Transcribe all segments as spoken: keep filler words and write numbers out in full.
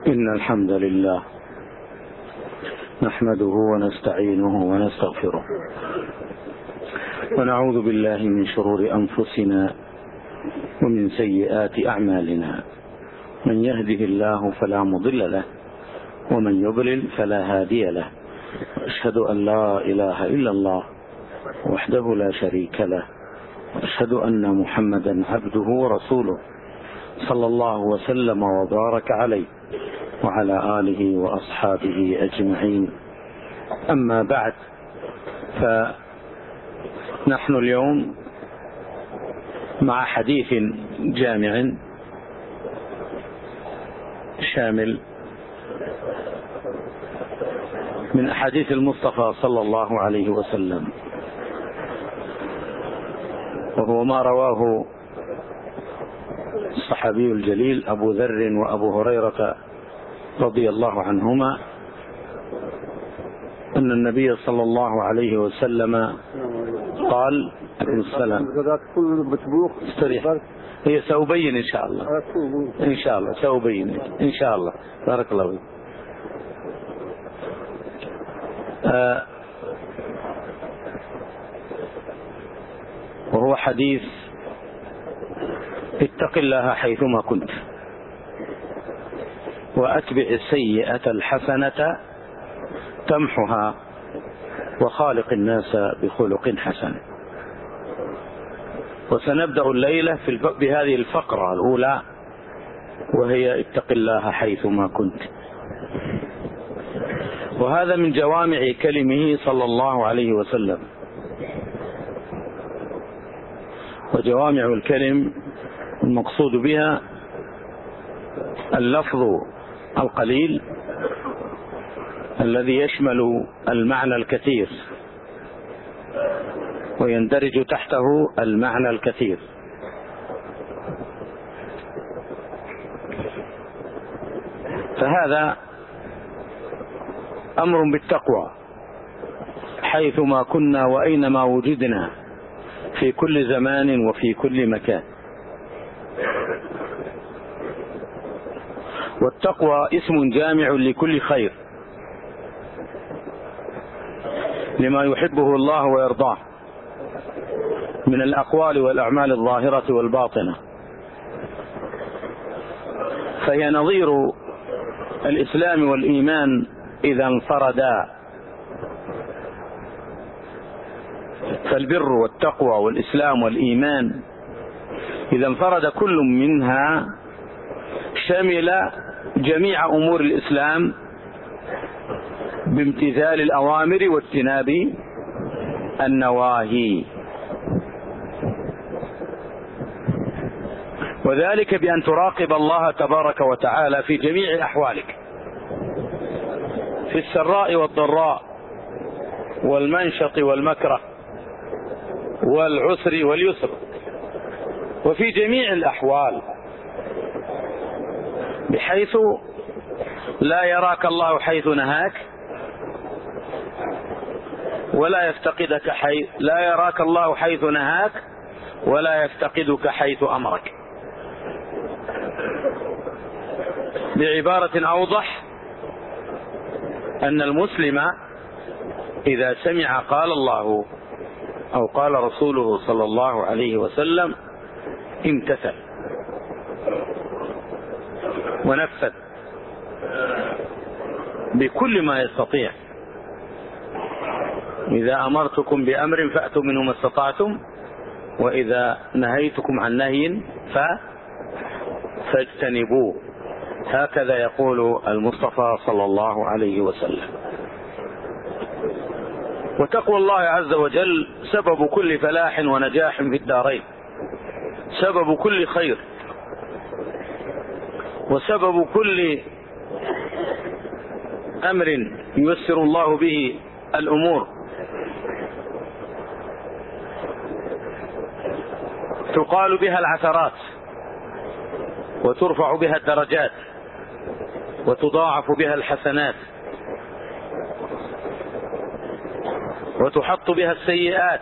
إن الحمد لله نحمده ونستعينه ونستغفره ونعوذ بالله من شرور أنفسنا ومن سيئات أعمالنا. من يهده الله فلا مضل له ومن يضلل فلا هادي له. أشهد أن لا إله إلا الله وحده لا شريك له، أشهد أن محمدا عبده ورسوله صلى الله وسلم وبارك عليه وعلى آله وأصحابه أجمعين. أما بعد، فنحن اليوم مع حديث جامع شامل من أحاديث المصطفى صلى الله عليه وسلم، وهو ما رواه الصحابي الجليل أبو ذر وأبو هريرة رضي الله عنهما أن النبي صلى الله عليه وسلم قال: السلام استريح، هي سأبين إن شاء الله إن شاء الله سأبين إن شاء الله. بارك الله فيك. آه وهو حديث: اتق الله حيثما كنت وأتبع السيئة الحسنة تمحها وخالق الناس بخلق حسن. وسنبدأ الليلة في بهذه الفقرة الأولى، وهي اتق الله حيثما كنت. وهذا من جوامع كلمه صلى الله عليه وسلم. وجوامع الكلم المقصود بها اللفظ القليل الذي يشمل المعنى الكثير ويندرج تحته المعنى الكثير. فهذا أمر بالتقوى حيثما كنا وأينما وجدنا في كل زمان وفي كل مكان. والتقوى اسم جامع لكل خير، لما يحبه الله ويرضاه من الأقوال والأعمال الظاهرة والباطنة. فهي نظير الإسلام والإيمان إذا انفردا. فالبر والتقوى والإسلام والإيمان إذا انفرد كل منها شمل جميع أمور الإسلام بامتثال الأوامر واجتناب النواهي، وذلك بأن تراقب الله تبارك وتعالى في جميع أحوالك، في السراء والضراء والمنشط والمكره والعسر واليسر، وفي جميع الأحوال، بحيث لا يراك الله حيث نهاك ولا يفتقدك حيث لا يراك الله حيث نهاك ولا يفتقدك حيث أمرك. بعبارة أوضح، أن المسلم إذا سمع قال الله أو قال رسوله صلى الله عليه وسلم امتثل ونفذ بكل ما يستطيع. إذا أمرتكم بأمر فأتوا منه ما استطعتم، وإذا نهيتكم عن نهي فاجتنبوه. هكذا يقول المصطفى صلى الله عليه وسلم. وتقوى الله عز وجل سبب كل فلاح ونجاح في الدارين، سبب كل خير، وسبب كل أمر ييسر الله به الأمور. تقال بها العثرات وترفع بها الدرجات وتضاعف بها الحسنات وتحط بها السيئات.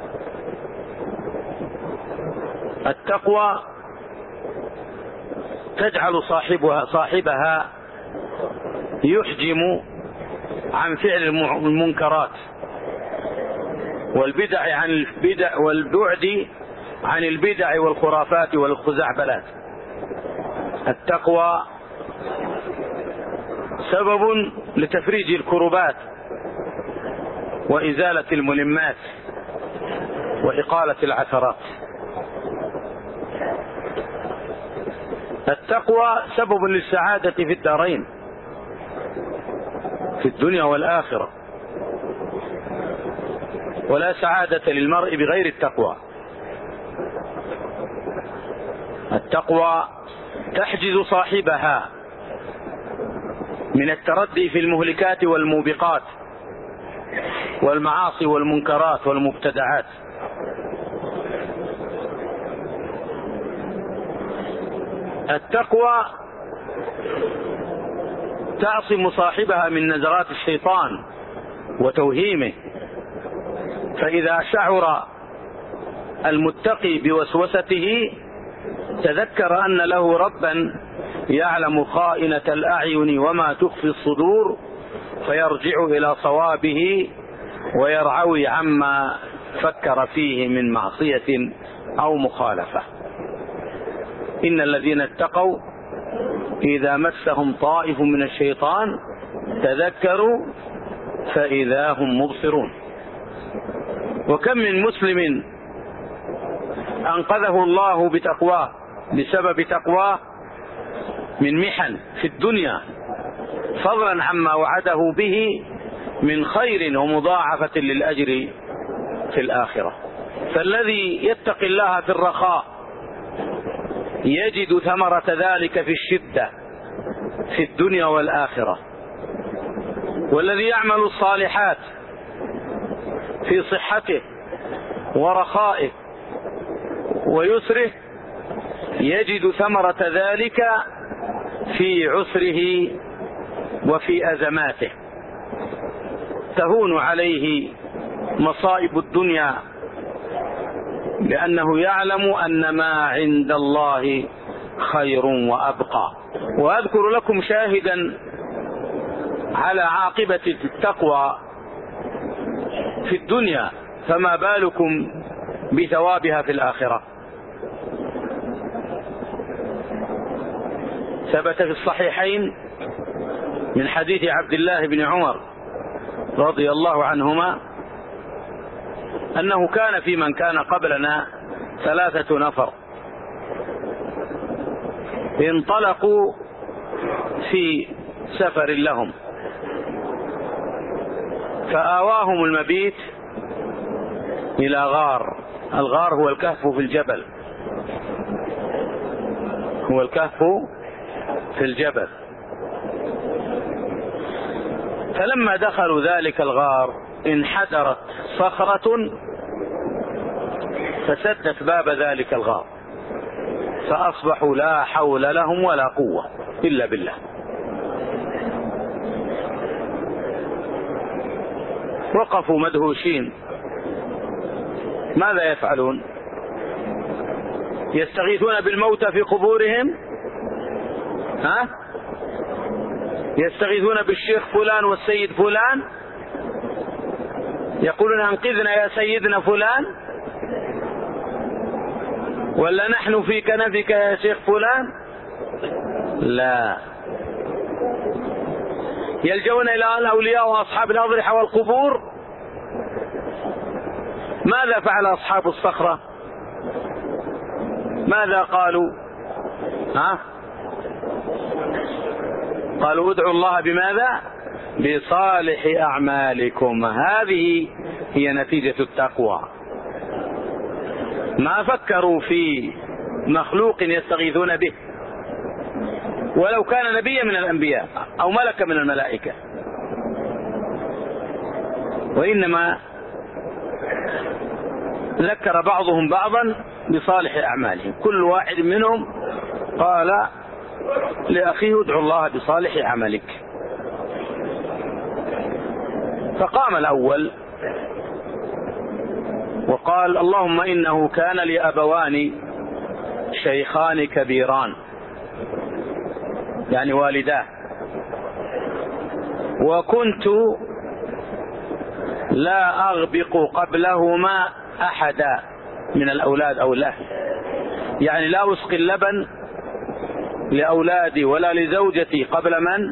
التقوى تجعل صاحبها صاحبها يحجم عن فعل المنكرات والبدع عن البدع والبعد عن البدع والخرافات والخزعبلات. التقوى سبب لتفريج الكربات وإزالة الملمات وإقالة العثرات. التقوى سبب للسعادة في الدارين، في الدنيا والآخرة، ولا سعادة للمرء بغير التقوى. التقوى تحجز صاحبها من التردي في المهلكات والموبقات والمعاصي والمنكرات والمبتدعات. التقوى تعصم صاحبها من نزغات الشيطان وتوهيمه، فإذا شعر المتقي بوسوسته تذكر أن له ربا يعلم خائنة الأعين وما تخفي الصدور، فيرجع إلى صوابه ويرعوي عما فكر فيه من معصية أو مخالفة. إن الذين اتقوا إذا مسهم طائف من الشيطان تذكروا فإذا هم مبصرون. وكم من مسلم أنقذه الله بتقواه بسبب تقواه من محن في الدنيا، فضلا عما وعده به من خير ومضاعفة للأجر في الآخرة. فالذي يتقي الله في الرخاء يجد ثمرة ذلك في الشدة في الدنيا والآخرة، والذي يعمل الصالحات في صحته ورخائه ويسره يجد ثمرة ذلك في عسره وفي أزماته، تهون عليه مصائب الدنيا لأنه يعلم أن ما عند الله خير وأبقى. وأذكر لكم شاهدا على عاقبة التقوى في الدنيا، فما بالكم بثوابها في الآخرة. ثبت في الصحيحين من حديث عبد الله بن عمر رضي الله عنهما أنه كان في من كان قبلنا ثلاثة نفر انطلقوا في سفر لهم، فآواهم المبيت إلى غار. الغار هو الكهف في الجبل، هو الكهف في الجبل. فلما دخلوا ذلك الغار انحدرت صخرة فسدت باب ذلك الغار، فأصبحوا لا حول لهم ولا قوة إلا بالله. وقفوا مدهوشين، ماذا يفعلون؟ يستغيثون بالموتى في قبورهم؟ ها؟ يستغيثون بالشيخ فلان والسيد فلان؟ يقولون انقذنا يا سيدنا فلان؟ ولا نحن في كنفك يا شيخ فلان؟ لا، يلجون إلى الأولياء وأصحاب الأضرحة والقبور. ماذا فعل أصحاب الصخرة؟ ماذا قالوا؟ ها؟ قالوا ادعوا الله بماذا؟ بصالح أعمالكم. هذه هي نتيجة التقوى. ما فكروا في مخلوق يستغيثون به ولو كان نبيا من الأنبياء أو ملكا من الملائكة، وإنما ذكر بعضهم بعضا بصالح أعمالهم. كل واحد منهم قال لأخيه ادعو الله بصالح عملك. فقام الأول وقال اللهم إنه كان لي أبوان شيخان كبيران يعني والداه. وكنت لا أغبق قبلهما أحدا من الأولاد أو الأهل، يعني لا أسقي اللبن لأولادي ولا لزوجتي قبل من؟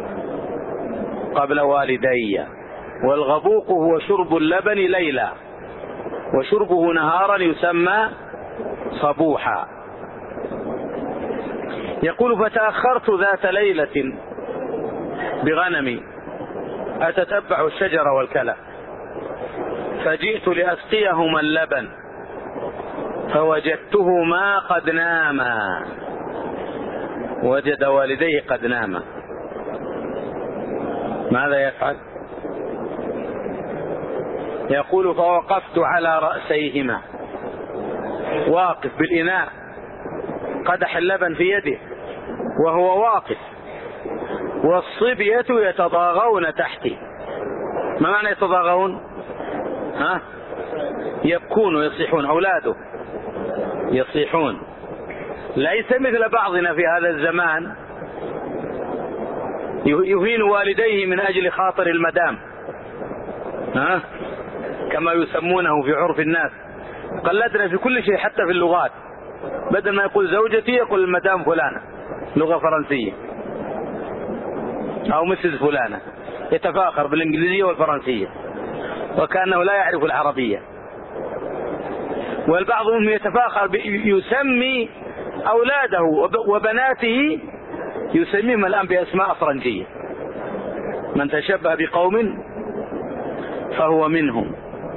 قبل والدي. والغبوق هو شرب اللبن ليلا، وشربه نهارا يسمى صبوحا. يقول فتأخرت ذات ليلة بغنمي أتتبع الشجر والكلى، فجئت لأسقيهما اللبن فوجدتهما قد ناما، وجد والديه قد ناما. ماذا يفعل؟ يقول فوقفت على رأسيهما، واقف بالإناء قدح اللبن في يده وهو واقف، والصبية يتضاغون تحتي. ما معنى يتضاغون؟ ها؟ يبكون ويصيحون، أولاده يصيحون. ليس مثل بعضنا في هذا الزمان يهين والديه من أجل خاطر المدام، ها؟ كما يسمونه في عرف الناس. قلدنا في كل شيء حتى في اللغات، بدل ما يقول زوجتي يقول المدام فلانة، لغة فرنسية، أو مسز فلانة، يتفاخر بالإنجليزية والفرنسية وكأنه لا يعرف العربية. والبعض منهم يتفاخر يسمي أولاده وبناته يسميهم الآن بأسماء فرنسية. من تشبه بقوم فهو منهم.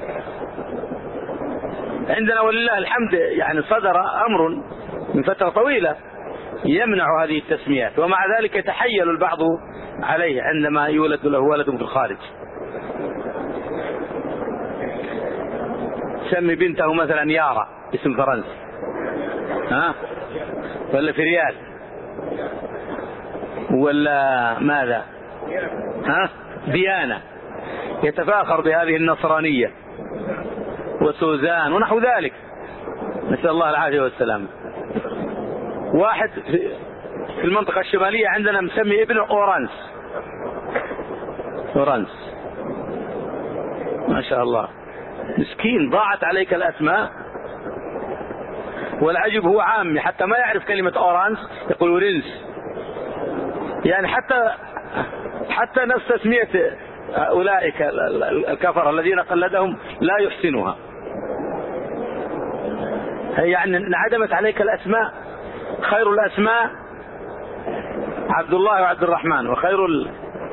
عندنا ولله الحمد يعني صدر أمر من فترة طويلة يمنع هذه التسميات، ومع ذلك يتحيل البعض عليه عندما يولد له ولد في الخارج. سمي بنته مثلا يارا، اسم فرنسي، ها؟ ولا فريال، ولا ماذا؟ ها؟ ديانا. يتفاخر بهذه النصرانية وسوزان ونحو ذلك، نسأل الله العافية والسلام. واحد في المنطقة الشمالية عندنا مسمي ابنه أورانس، أورانس، ما شاء الله، مسكين ضاعت عليك الأسماء. والعجب هو عامي حتى ما يعرف كلمة أورانس، يقول ورنس. يعني حتى حتى نفس تسمية أولئك الكفر الذين قلدهم لا يحسنها. يعني انعدمت عليك الأسماء. خير الأسماء عبد الله وعبد الرحمن، وخير ال...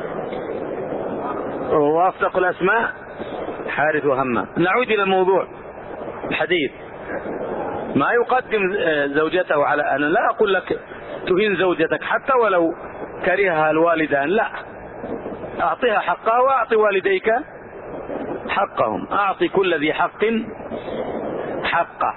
وأصدق الأسماء حارث وهمام. نعود إلى الموضوع الحديث. ما يقدم زوجته على، أنا لا أقول لك تهين زوجتك حتى ولو كرهها الوالدان، لا، أعطيها حقها وأعطي والديك حقهم. أعطي كل ذي حق حقه.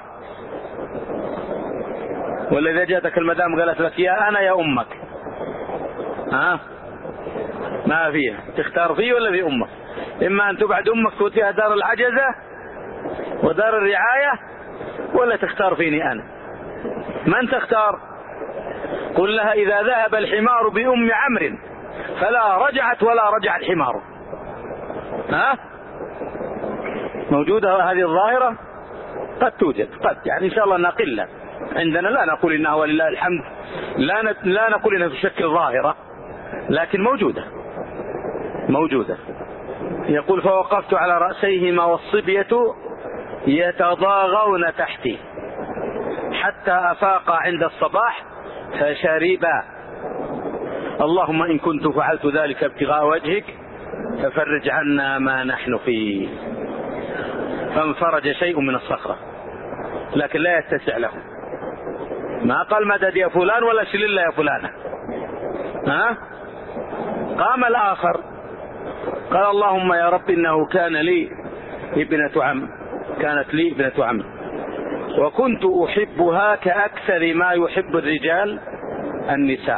ولا جاءتك المدام قالت لك يا أنا يا أمك، ها؟ ما فيها، تختار فيه ولا في أمك. إما أن تبعد أمك توديها دار العجزة ودار الرعاية، ولا تختار فيني أنا. من تختار؟ قل لها إذا ذهب الحمار بأم عمرو فلا رجعت ولا رجع الحمار. ها؟ موجودة هذه الظاهرة؟ قد توجد، قد، يعني إن شاء الله نقلة. عندنا لا نقول إنها ولله الحمد، لا لا نقول إنها تشكل ظاهرة، لكن موجودة موجودة. يقول فوقفت على رأسيهما والصبية يتضاغون تحتي حتى أفاقا عند الصباح فشربا. اللهم إن كنت فعلت ذلك ابتغاء وجهك ففرج عنا ما نحن فيه. فانفرج شيء من الصخرة، لكن لا يتسع له. ما قال مدد يا فلان ولا شلل يا فلانة، ها؟ قام الآخر قال اللهم يا رب إنه كان لي ابنة عم، كانت لي ابنة عم، وكنت أحبها كأكثر ما يحب الرجال النساء.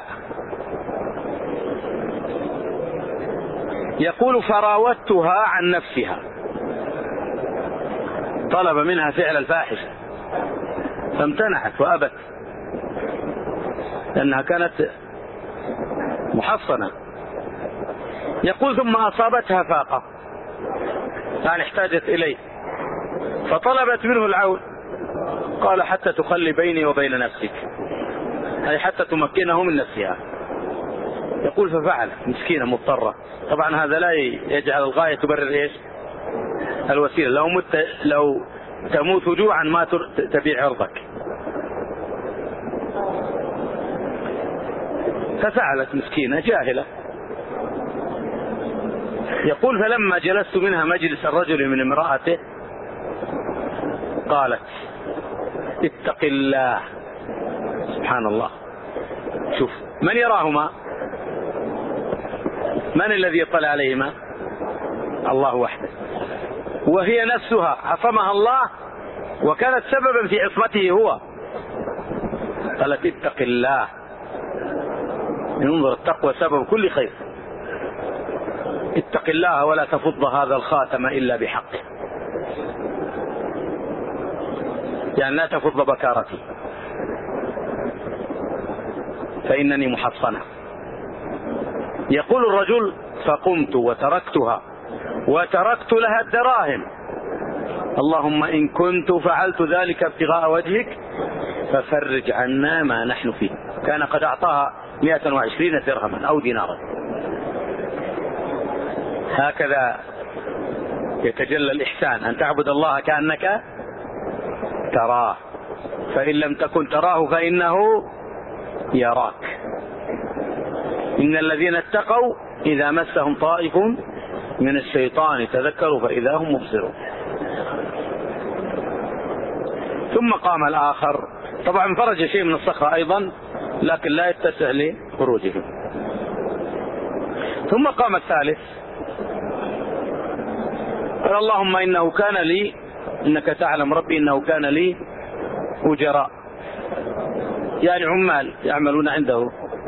يقول فراودتها عن نفسها، طلب منها فعل الفاحشة فامتنعت وأبت. لأنها كانت محصنة. يقول ثم أصابتها فاقة، يعني احتاجت إليه فطلبت منه العون، قال حتى تخلي بيني وبين نفسك، أي حتى تمكنه من نفسها. يقول ففعل، مسكينة مضطرة. طبعا هذا لا يجعل الغاية تبرر إيش الوسيلة. لو مت لو تموت جوعا ما تبيع عرضك. ففعلت مسكينة جاهلة. يقول فلما جلست منها مجلس الرجل من امرأته قالت اتق الله. سبحان الله، شوف من يراهما، من الذي يطلع عليهما؟ الله وحده، وهي نفسها عصمها الله وكانت سببا في عصمته هو. قالت اتق الله. انظر، التقوى سبب كل خير. اتق الله ولا تفض هذا الخاتم إلا بحقه، يعني لا تفض بكارتي فإنني محصنة. يقول الرجل فقمت وتركتها وتركت لها الدراهم. اللهم إن كنت فعلت ذلك ابتغاء وجهك ففرج عنا ما نحن فيه. كان قد أعطاها مئة وعشرين درهما أو دينارا. هكذا يتجلى الإحسان، أن تعبد الله كأنك تراه، فإن لم تكن تراه فإنه يراك. إن الذين اتقوا إذا مسهم طائف من الشيطان تذكروا فإذا هم مبصرون. ثم قام الآخر، طبعا فرج شيء من الصخرة أيضا لكن لا يتسع لخروجه. ثم قام الثالث قال اللهم إنه كان لي، إنك تعلم ربي إنه كان لي أجراء، يعني عمال يعملون عنده،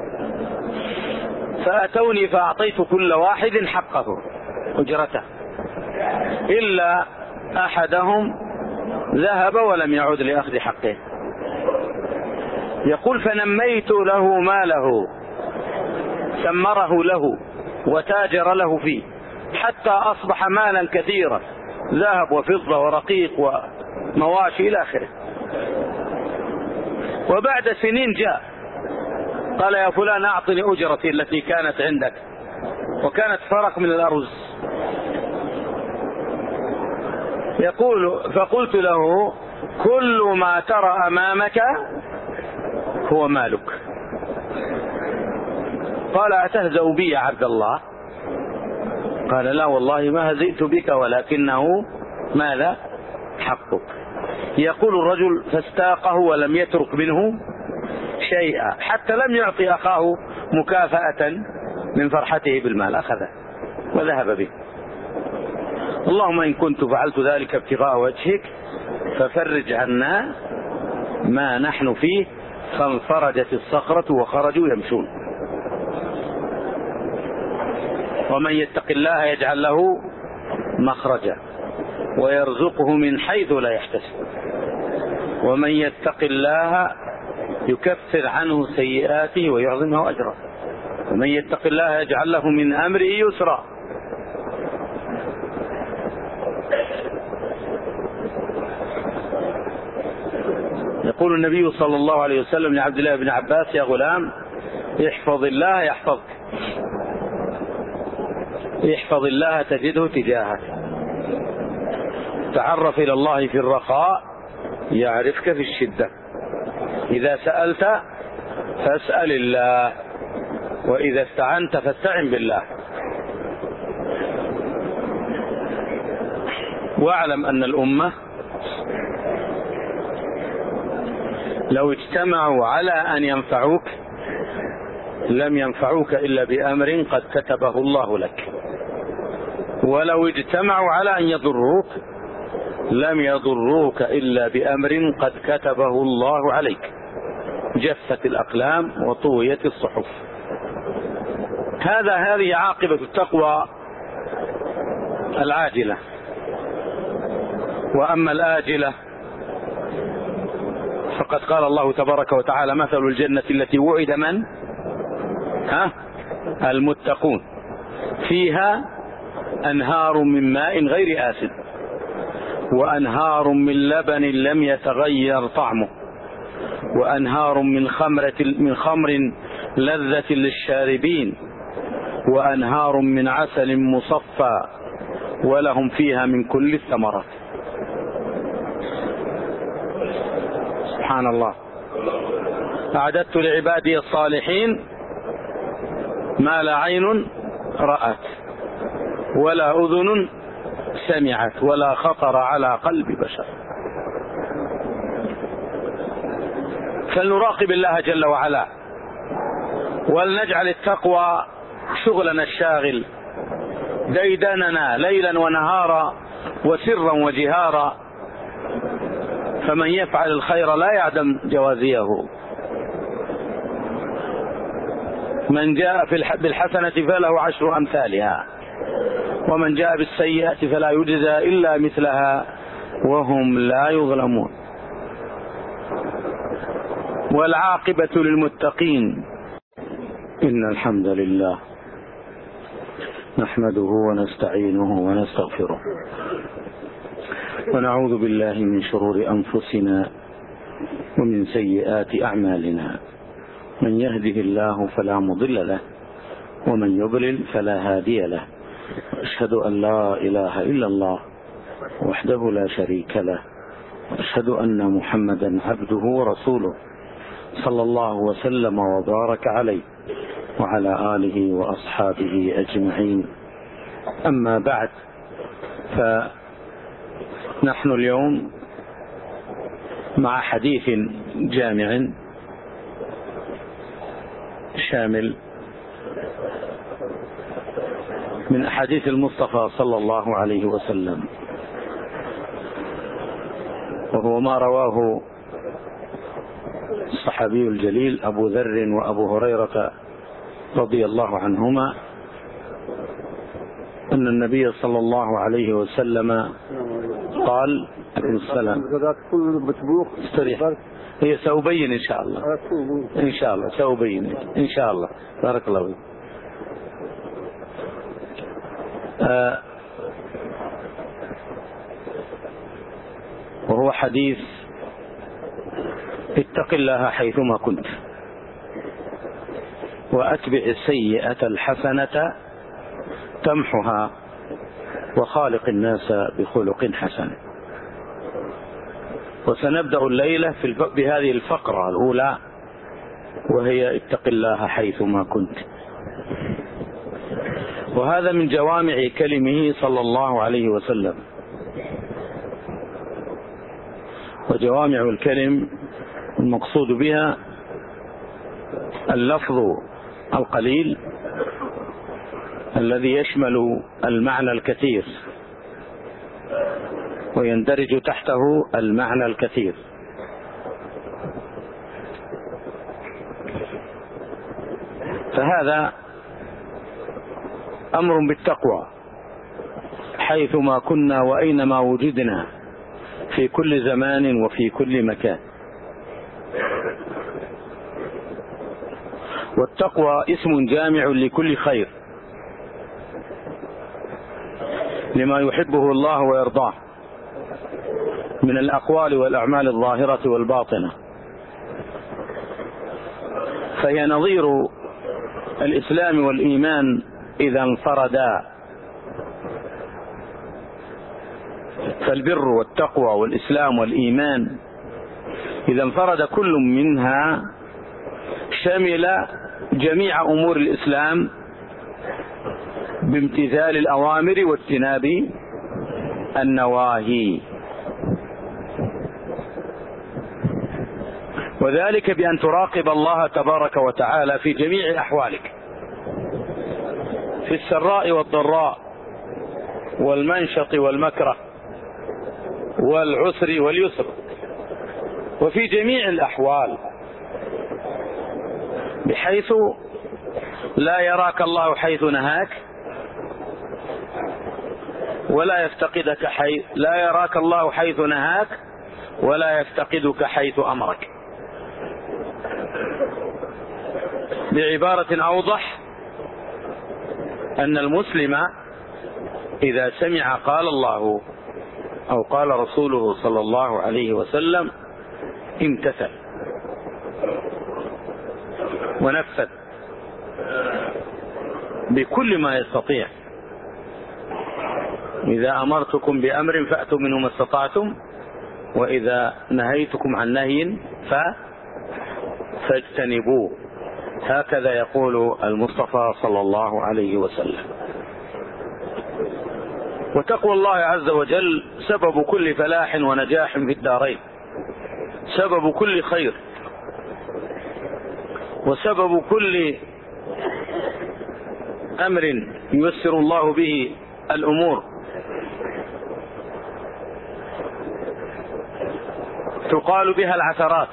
فأتوني فأعطيت كل واحد حقه أجرته إلا أحدهم ذهب ولم يعد لأخذ حقه. يقول فنميت له ماله، سمره له وتاجر له فيه حتى أصبح مالا كثيرا، ذهب وفضة ورقيق ومواشي إلى آخره. وبعد سنين جاء قال يا فلان أعطني أجرتي التي كانت عندك، وكانت فرق من الأرز. يقول فقلت له كل ما ترى أمامك هو مالك. قال أتهزأ بي يا عبد الله؟ قال لا والله ما هزئت بك ولكنه ماذا حقك. يقول الرجل فاستاقه ولم يترك منه شيئا حتى لم يعطي أخاه مكافأة من فرحته بالمال، أخذه وذهب به. اللهم إن كنت فعلت ذلك ابتغاء وجهك ففرج عنا ما نحن فيه. فانفرجت الصخرة وخرجوا يمشون. ومن يتق الله يجعل له مخرجا ويرزقه من حيث لا يحتسب، ومن يتق الله يكفر عنه سيئاته ويعظمه أجرا، ومن يتق الله يجعل له من أمره يسرا. يقول النبي صلى الله عليه وسلم لعبد الله بن عباس يا غلام احفظ الله يحفظك، احفظ الله تجده تجاهك، تعرف إلى الله في الرخاء يعرفك في الشدة، إذا سألت فاسأل الله، وإذا استعنت فاستعن بالله. واعلم أن الأمة لو اجتمعوا على أن ينفعوك لم ينفعوك إلا بأمر قد كتبه الله لك، ولو اجتمعوا على أن يضروك لم يضروك إلا بأمر قد كتبه الله عليك. جفت الأقلام وطويت الصحف. هذا هذه عاقبة التقوى العاجلة. وأما الآجلة فقد قال الله تبارك وتعالى: مثل الجنة التي وعد من ها المتقون فيها أنهار من ماء غير آسن وأنهار من لبن لم يتغير طعمه وأنهار من خمرة من خمر لذة للشاربين وأنهار من عسل مصفى ولهم فيها من كل الثمرات. سبحان الله. أعددت لعبادي الصالحين ما لا عين رأت ولا أذن سمعت ولا خطر على قلب بشر. فلنراقب الله جل وعلا ولنجعل التقوى شغلنا الشاغل ديدننا ليلا ونهارا وسرا وجهارا، فمن يفعل الخير لا يعدم جوازيه. من جاء بالحسنة فله عشر أمثالها ومن جاء بالسيئة فلا يجزى إلا مثلها وهم لا يظلمون. والعاقبة للمتقين. إن الحمد لله نحمده ونستعينه ونستغفره ونعوذ بالله من شرور أنفسنا ومن سيئات أعمالنا. من يهده الله فلا مضل له ومن يضلل فلا هادي له. أشهد أن لا إله إلا الله وحده لا شريك له وأشهد أن محمدا عبده ورسوله صلى الله وسلم وبارك عليه وعلى آله وأصحابه أجمعين. أما بعد، فنحن اليوم مع حديث جامع شامل من أحاديث المصطفى صلى الله عليه وسلم، وهو ما رواه الصحابي الجليل أبو ذر وأبو هريرة رضي الله عنهما أن النبي صلى الله عليه وسلم قال: السلام استريح. هي سأبين إن شاء الله إن شاء الله سأبين إن شاء الله. بارك الله فيك. آه وهو حديث: اتق الله حيثما كنت وأتبع السيئة الحسنة تمحها وخالق الناس بخلق حسن. وسنبدأ الليلة في بهذه الفقرة الأولى وهي اتق الله حيثما كنت. وهذا من جوامع كلمه صلى الله عليه وسلم. وجوامع الكلم المقصود بها اللفظ القليل الذي يشمل المعنى الكثير ويندرج تحته المعنى الكثير. فهذا أمر بالتقوى حيثما كنا وأينما وجدنا في كل زمان وفي كل مكان. والتقوى اسم جامع لكل خير لما يحبه الله ويرضاه من الأقوال والأعمال الظاهرة والباطنة، فهي نظير الإسلام والإيمان إذا انفردا. فالبر والتقوى والإسلام والإيمان إذا انفرد كل منها شمل جميع أمور الإسلام بامتثال الأوامر واجتناب النواهي، وذلك بأن تراقب الله تبارك وتعالى في جميع أحوالك، في السراء والضراء والمنشط والمكره والعسر واليسر، وفي جميع الأحوال، بحيث لا يراك الله حيث نهاك ولا يفتقدك حيث لا يراك الله حيث نهاك ولا يفتقدك حيث أمرك. بعبارة أوضح، أن المسلم إذا سمع قال الله أو قال رسوله صلى الله عليه وسلم امتثل ونفذ بكل ما يستطيع. إذا أمرتكم بأمر فأتوا منه ما استطعتم، وإذا نهيتكم عن نهي فاجتنبوه. هكذا يقول المصطفى صلى الله عليه وسلم. وتقوى الله عز وجل سبب كل فلاح ونجاح في الدارين، سبب كل خير، وسبب كل أمر ييسر الله به الأمور. تقال بها العثرات،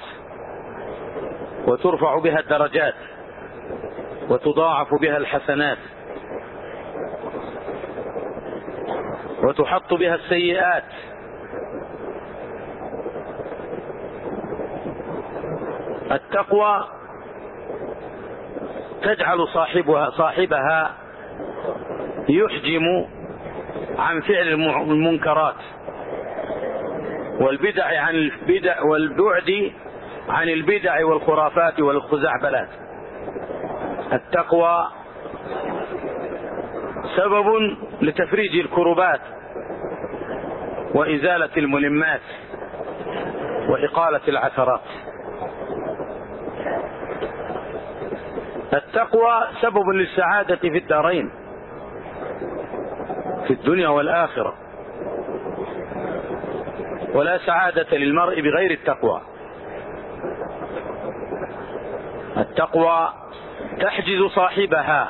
وترفع بها الدرجات، وتضاعف بها الحسنات، وتحط بها السيئات. التقوى تجعل صاحبها صاحبها يحجم عن فعل المنكرات والبدع عن البدع والبعد عن البدع والخرافات والخزعبلات. التقوى سبب لتفريج الكربات وإزالة الملمات وإقالة العثرات. التقوى سبب للسعادة في الدارين، في الدنيا والآخرة، ولا سعادة للمرء بغير التقوى. التقوى تحجز صاحبها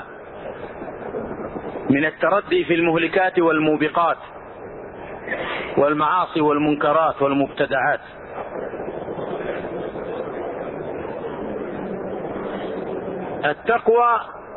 من التردي في المهلكات والموبقات والمعاصي والمنكرات والمبتدعات. التقوى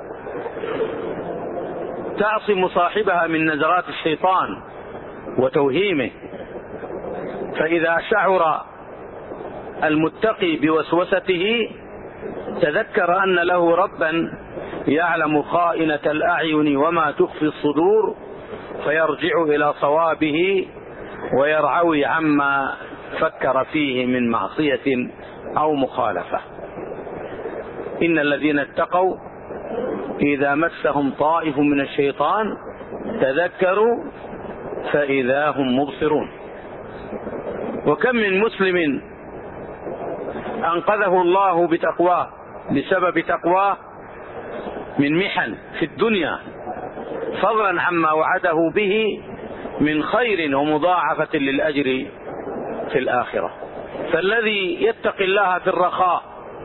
تعصم صاحبها من نزغات الشيطان وتوهيمه، فإذا شعر المتقي بوسوسته تذكر أن له ربا يعلم خائنة الأعين وما تخفي الصدور، فيرجع إلى صوابه ويرعوي عما فكر فيه من معصية أو مخالفة. إن الذين اتقوا إذا مسهم طائف من الشيطان تذكروا فإذا هم مبصرون. وكم من مسلم أنقذه الله بتقواه بسبب تقواه من محن في الدنيا، فضلا عما وعده به من خير ومضاعفة للأجر في الآخرة. فالذي يتقي الله في الرخاء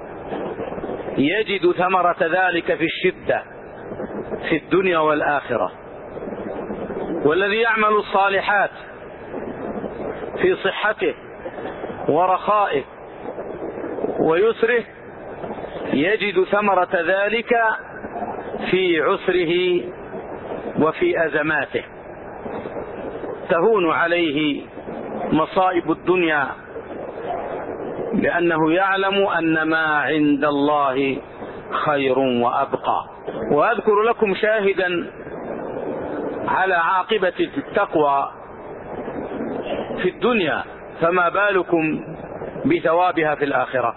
يجد ثمرة ذلك في الشدة في الدنيا والآخرة، والذي يعمل الصالحات في صحته ورخائه ويسره يجد ثمرة ذلك في عسره وفي أزماته. تهون عليه مصائب الدنيا لأنه يعلم أن ما عند الله خير وأبقى. وأذكر لكم شاهدا على عاقبة التقوى في الدنيا، فما بالكم بثوابها في الآخرة.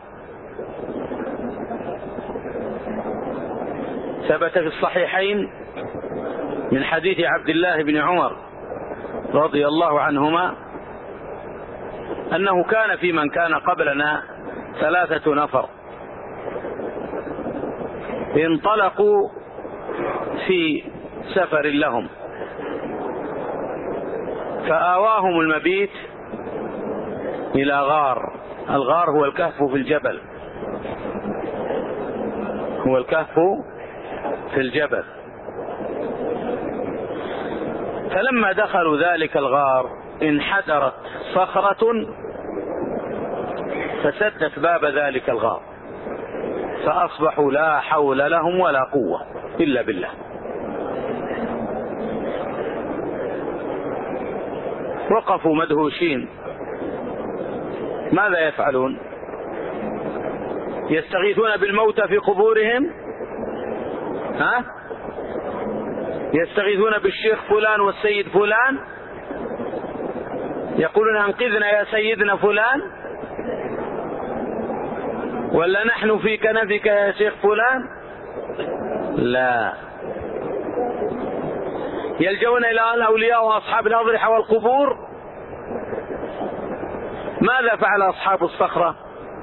ثبت في الصحيحين من حديث عبد الله بن عمر رضي الله عنهما أنه كان في من كان قبلنا ثلاثة نفر انطلقوا في سفر لهم، فآواهم المبيت إلى غار. الغار هو الكهف في الجبل، هو الكهف في الجبل. فلما دخلوا ذلك الغار انحدرت صخرة فسدت باب ذلك الغار، فأصبحوا لا حول لهم ولا قوة إلا بالله. وقفوا مدهوشين ماذا يفعلون؟ يستغيثون بالموتى في قبورهم، ها؟ يستغيثون بالشيخ فلان والسيد فلان، يقولون انقذنا يا سيدنا فلان، ولا نحن في كنفك يا شيخ فلان. لا، يلجؤون إلى الأولياء وأصحاب الأضرحة والقبور. ماذا فعل أصحاب الصخرة؟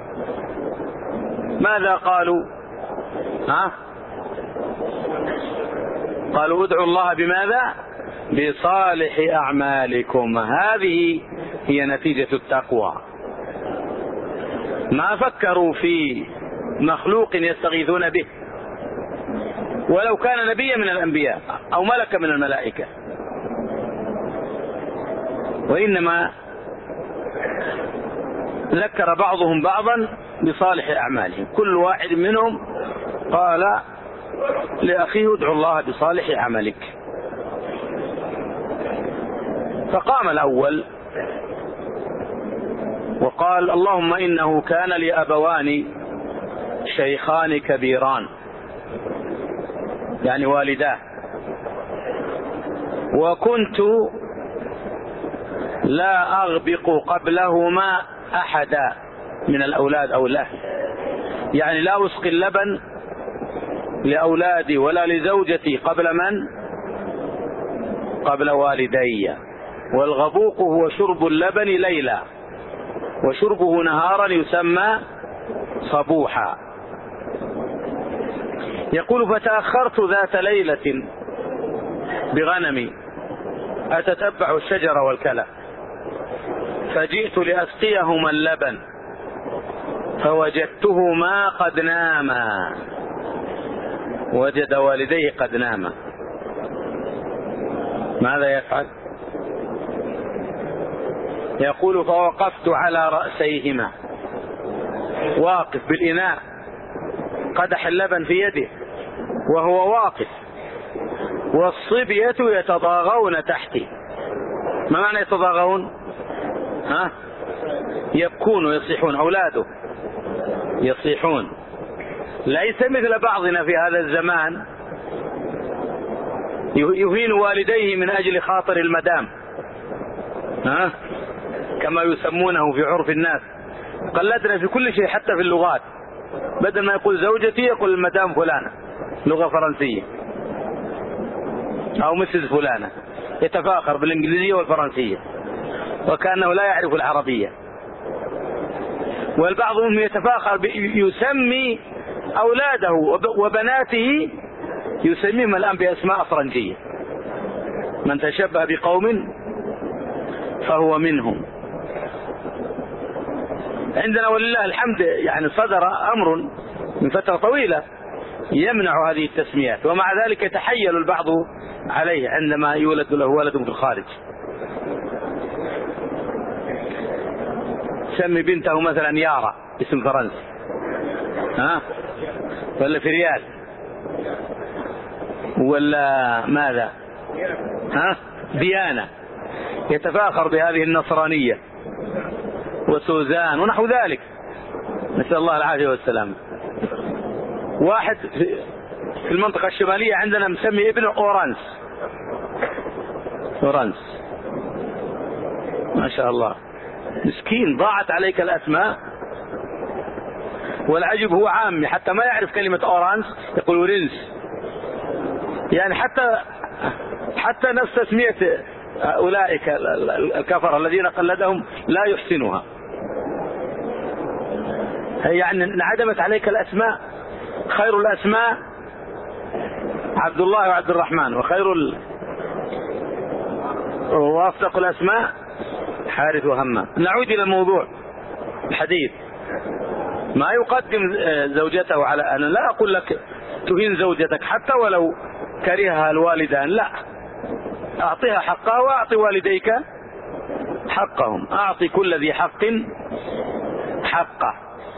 ماذا قالوا؟ ها؟ قالوا ادعوا الله بماذا؟ بصالح أعمالكم. هذه هي نتيجة التقوى. ما فكروا في مخلوق يستغيثون به ولو كان نبيا من الأنبياء أو ملكا من الملائكة، وإنما ذكر بعضهم بعضا بصالح أعمالهم. كل واحد منهم قال لأخيه ادعو الله بصالح عملك. فقام الأول وقال اللهم إنه كان لي أبوان شيخان كبيران، يعني والداه، وكنت لا أغبق قبلهما أحدا من الأولاد أو الأهل، يعني لا أسقي اللبن لأولادي ولا لزوجتي قبل من؟ قبل والدي. والغبوق هو شرب اللبن ليلا وشربه نهارا يسمى صبوحا. يقول فتأخرت ذات ليلة بغنمي أتتبع الشجر والكلى، فجئت لأسقيهما اللبن فوجدتهما قد ناما، وجد والديه قد ناما. ماذا يفعل؟ يقول فوقفت على رأسيهما، واقف بالإناء قدح اللبن في يده وهو واقف، والصبية يتضاغون تحتي. ما معنى يتضاغون؟ ها؟ يبكون ويصيحون، أولاده يصيحون. ليس مثل بعضنا في هذا الزمان يهين والديه من أجل خاطر المدام، ها؟ كما يسمونه في عرف الناس. قلدنا في كل شيء حتى في اللغات، بدل ما يقول زوجتي يقول المدام فلانة، لغة فرنسية، أو مسز فلانة، يتفاخر بالإنجليزية والفرنسية وكأنه لا يعرف العربية. والبعض منهم يتفاخر يسمي أولاده وبناته يسميهم الآن بأسماء فرنسية. من تشبه بقوم فهو منهم. عندنا ولله الحمد يعني صدر أمر من فترة طويلة يمنع هذه التسميات، ومع ذلك يتحيل البعض عليه عندما يولد له ولد في الخارج. سمي بنته مثلا يارا، اسم فرنسي، ها؟ ولا فريال، ولا ماذا؟ ها؟ ديانا. يتفاخر بهذه النصرانية وسوزان ونحو ذلك، نسأل الله العافية والسلامة. واحد في المنطقة الشمالية عندنا مسمي ابنه أورانس، أورانس، ما شاء الله، مسكين ضاعت عليك الأسماء. والعجب هو عامي حتى ما يعرف كلمة أورانس، يقول ورنس، يعني حتى حتى نفس تسمية أولئك الكفر الذين قلدهم لا يحسنها. يعني انعدمت عليك الأسماء. خير الأسماء عبد الله وعبد الرحمن، وخير ال... وأصدق الأسماء حارث وهمام. نعود إلى الموضوع الحديث. ما يقدم زوجته على، أنا لا أقول لك تهين زوجتك حتى ولو كرهها الوالدان، لا، أعطيها حقها وأعطي والديك حقهم. أعطي كل ذي حق حقه.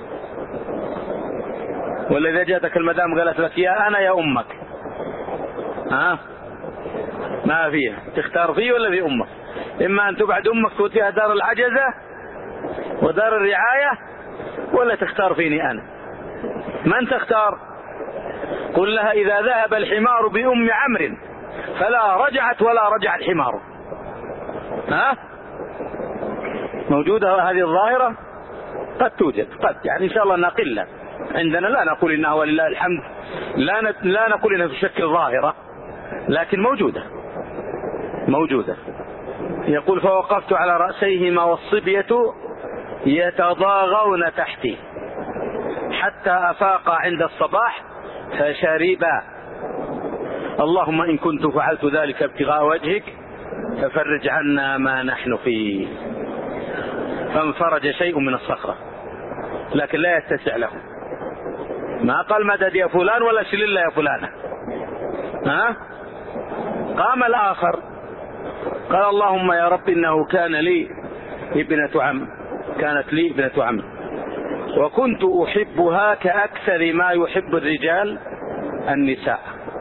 والذي جاءتك المدام قالت لك يا أنا يا أمك، ها؟ ما فيها، تختار فيه ولا في أمك. إما أن تبعد أمك توتيها دار العجزة، ودار الرعاية ولا تختار فيني أنا؟ من تختار؟ قل لها إذا ذهب الحمار بأم عمرو فلا رجعت ولا رجع الحمار. ها؟ موجودة هذه الظاهرة؟ قد توجد، قد يعني إن شاء الله نقلة عندنا، لا نقول إنها ولله الحمد، لا لا نقول إنها تشكل ظاهرة، لكن موجودة موجودة. يقول فوقفت على رأسيهما والصبية يتضاغون تحتي حتى أفاقا عند الصباح فشربا. اللهم إن كنت فعلت ذلك ابتغاء وجهك ففرج عنا ما نحن فيه. فانفرج شيء من الصخرة لكن لا يتسع له، ما قال مدد يا فلان ولا شلل يا فلانة. ها؟ قام الآخر قال اللهم يا رب إنه كان لي ابنة عم، كانت لي ابنة عم وكنت أحبها كأكثر ما يحب الرجال النساء.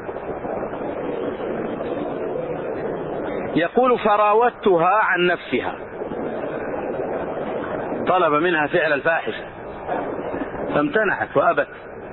يقول فراودتها عن نفسها، طلب منها فعل الفاحشة فامتنعت وأبت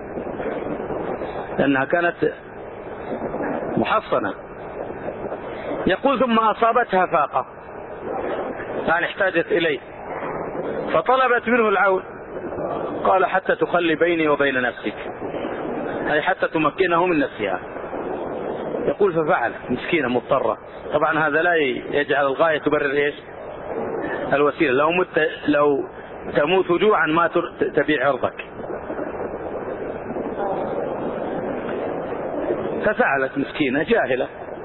لأنها كانت محصنة. يقول ثم أصابتها فاقة، يعني احتاجت إليه فطلبت منه العون، قال حتى تخلي بيني وبين نفسك، أي حتى تمكنه من نفسها. يقول ففعل، مسكينة مضطرة. طبعا هذا لا يجعل الغاية تبرر إيش؟ الوسيلة. لو مت لو تموت جوعا ما تبيع عرضك. ففعلت مسكينة جاهلة.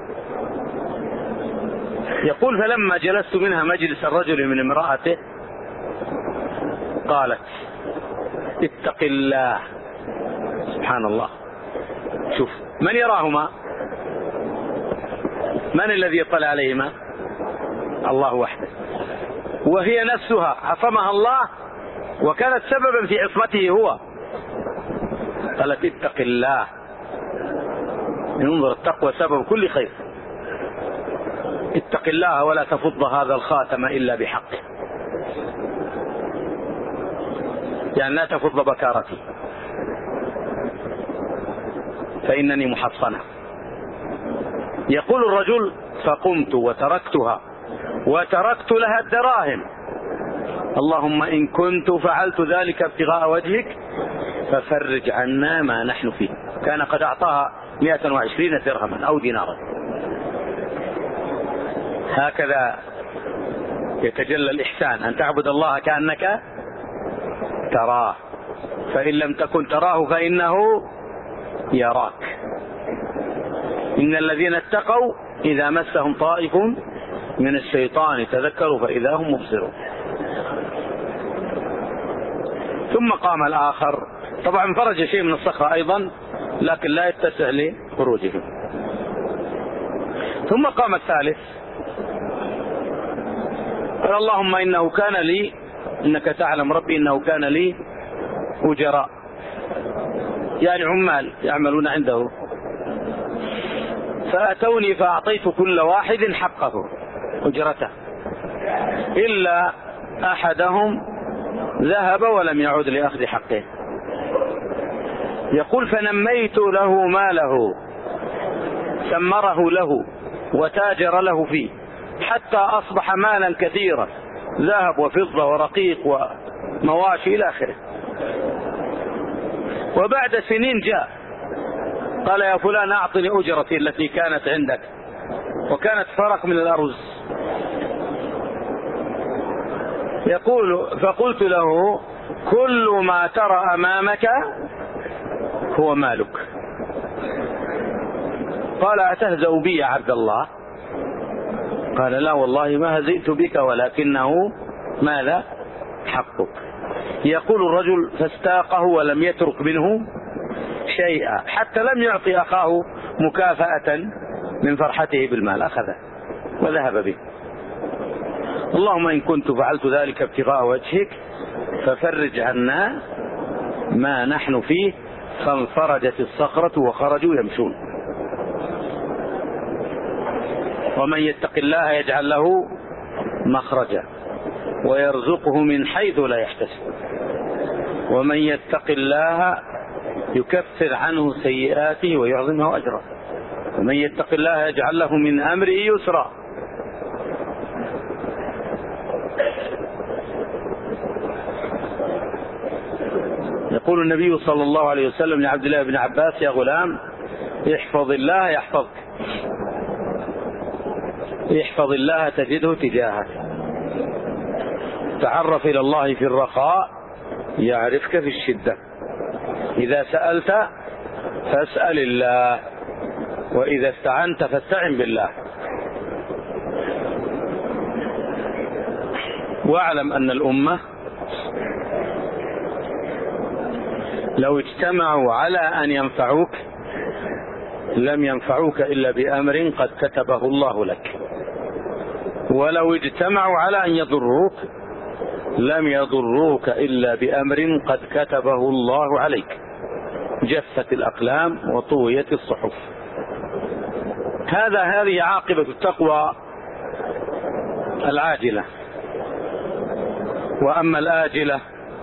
يقول فلما جلست منها مجلس الرجل من امرأته قالت اتق الله. سبحان الله، شوف من يراهما؟ من الذي يطلع عليهما؟ الله وحده، وهي نفسها عصمها الله وكانت سببا في عصمته هو. قالت اتق الله. انظر، التقوى سبب كل خير. اتق الله ولا تفض هذا الخاتم إلا بحقه، يعني لا تفض بكارتي فإنني محصنة. يقول الرجل فقمت وتركتها وتركت لها الدراهم. اللهم إن كنت فعلت ذلك ابتغاء وجهك ففرج عنا ما نحن فيه. كان قد أعطاها مئة وعشرين درهما أو دينارا. هكذا يتجلى الإحسان، أن تعبد الله كأنك تراه، فإن لم تكن تراه فإنه يراك. إن الذين اتقوا إذا مسهم طائف من الشيطان تذكروا فإذا هم مبصرون. ثم قام الآخر، طبعا فرج شيء من الصخرة أيضا لكن لا يتسع لخروجهم. ثم قام الثالث قال اللهم إنه كان لي، إنك تعلم ربي إنه كان لي أجراء، يعني عمال يعملون عنده، فأتوني فأعطيت كل واحد حقه أجرته إلا أحدهم ذهب ولم يعد لأخذ حقه. يقول فنميت له ماله، سمره له وتاجر له فيه حتى أصبح مالا كثيرا، ذهب وفضة ورقيق ومواشي إلى آخره. وبعد سنين جاء قال يا فلان أعطني أجرتي التي كانت عندك، وكانت فرق من الأرز. يقول فقلت له كل ما ترى أمامك هو مالك. قال أتهزأ بي يا عبد الله؟ قال لا والله ما هزئت بك ولكنه ماذا حقك. يقول الرجل فاستاقه ولم يترك منه شيئا حتى لم يعطي أخاه مكافأة من فرحته بالمال، أخذه وذهب به. اللهم إن كنت فعلت ذلك ابتغاء وجهك ففرج عنا ما نحن فيه. فانفرجت الصخرة وخرجوا يمشون. ومن يتق الله يجعل له مخرجا ويرزقه من حيث لا يحتسب. ومن يتق الله يكفر عنه سيئاته ويعظمه أجره. ومن يتق الله يجعل له من أمره يسرا. يقول النبي صلى الله عليه وسلم لعبد الله بن عباس: يا غلام احفظ الله يحفظك، احفظ الله تجده تجاهك، تعرف إلى الله في الرخاء يعرفك في الشدة، إذا سألت فاسأل الله، وإذا استعنت فاستعن بالله. واعلم أن الأمة لو اجتمعوا على أن ينفعوك لم ينفعوك إلا بأمر قد كتبه الله لك، ولو اجتمعوا على أن يضروك لم يضروك إلا بأمر قد كتبه الله عليك. جفت الأقلام وطويت الصحف. هذا هذه عاقبة التقوى العاجلة. وأما الآجلة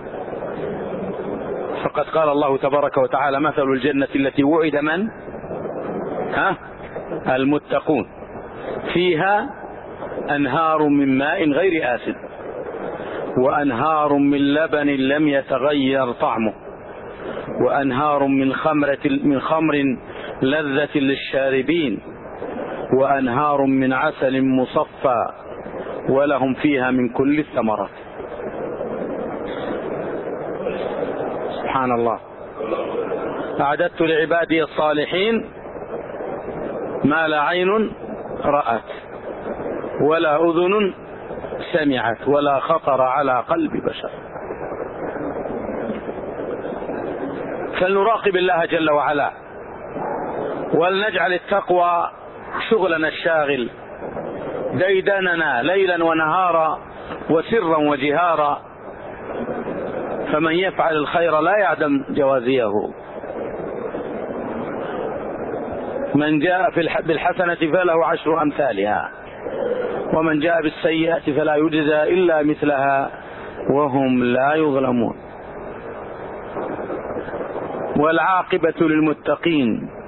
فقد قال الله تبارك وتعالى: مثل الجنة التي وعد من ها المتقون فيها أنهار من ماء غير آسن وأنهار من لبن لم يتغير طعمه وأنهار من خمرة من خمر لذة للشاربين وأنهار من عسل مصفى ولهم فيها من كل الثمرات. سبحان الله. أعددت لعبادي الصالحين ما لا عين رأت ولا أذن سمعت ولا خطر على قلب بشر. فلنراقب الله جل وعلا، ولنجعل التقوى شغلنا الشاغل، ديدننا ليلا ونهارا وسرا وجهارا. فمن يفعل الخير لا يعدم جوازيه. من جاء بالحسنة فله عشر أمثالها ومن جاء بالسيئة فلا يجزى إلا مثلها وهم لا يظلمون. والعاقبة للمتقين.